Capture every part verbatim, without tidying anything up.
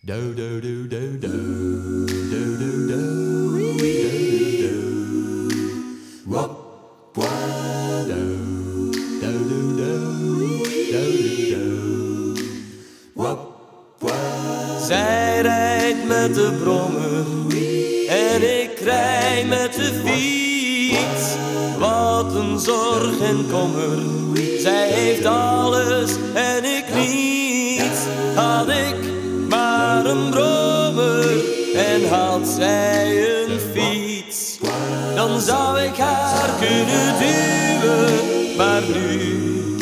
Do do do do do do do do do do wop wa do do do do do do wop wa. Zij rijdt met de brommer en ik rij met de fiets. Wat een zorg en kommer, zij heeft alles en ik niets. Had ik maar een brommer en had zij een fiets, dan zou ik haar kunnen duwen, maar nu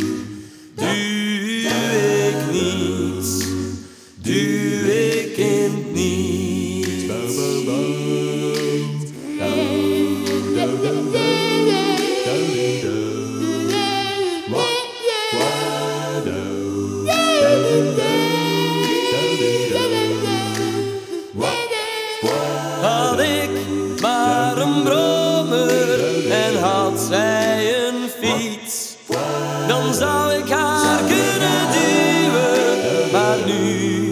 duw ik niets, duw ik in het niets. Bo, bo, bo. Do, do, do, do. Do, do, do. Wa, wa, do. Do, do, do. Had ik maar een brommer en had zij een fiets, dan zou ik haar kunnen duwen, maar nu